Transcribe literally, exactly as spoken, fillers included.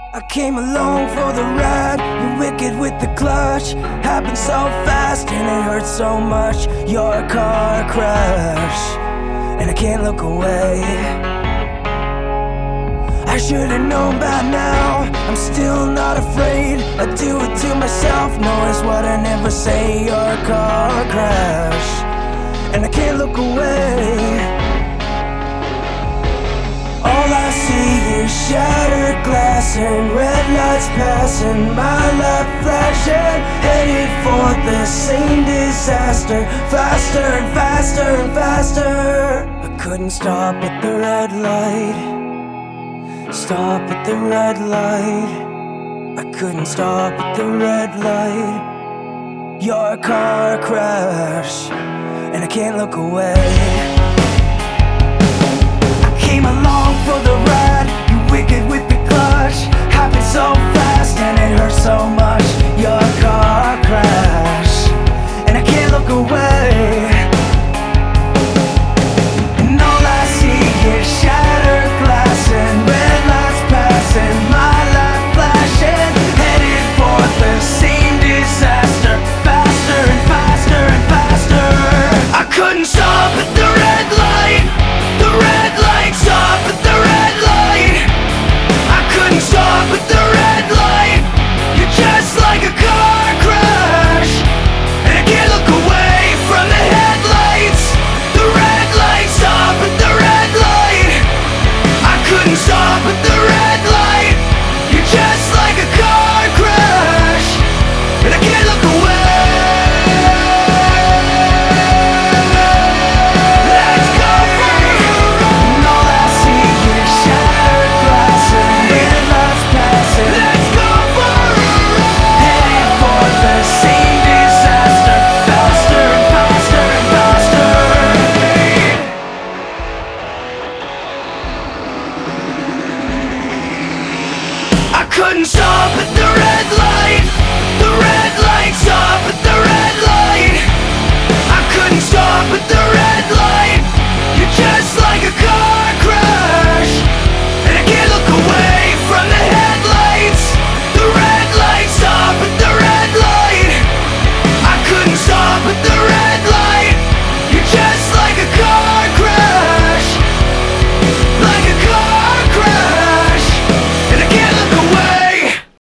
I came along for the ride, you're wicked with the clutch. Happened so fast and it hurts so much. You're a car crash, and I can't look away. I should've known by now, I'm still not afraid. I do it to myself, notice what I never say. You're a car crash, and I can't look away. All I see is shattered glass and red lights passing, my life flashing, headed for the same disaster. Faster and faster and faster. I couldn't stop at the red light, stop at the red light. I couldn't stop at the red light. You're a car crash, and I can't look away.